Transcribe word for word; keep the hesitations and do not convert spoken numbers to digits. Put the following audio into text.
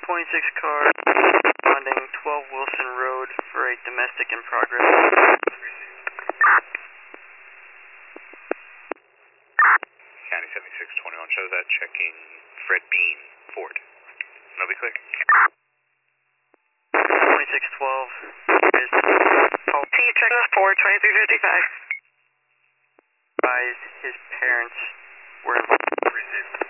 twenty-six car responding twelve Wilson Road for a domestic in progress. County seventy-six twenty-one shows that, checking Fred Bean, Ford. Nobody click. twenty-six twelve is called T, check this Ford, twenty-three fifty-five. advised his parents were involved.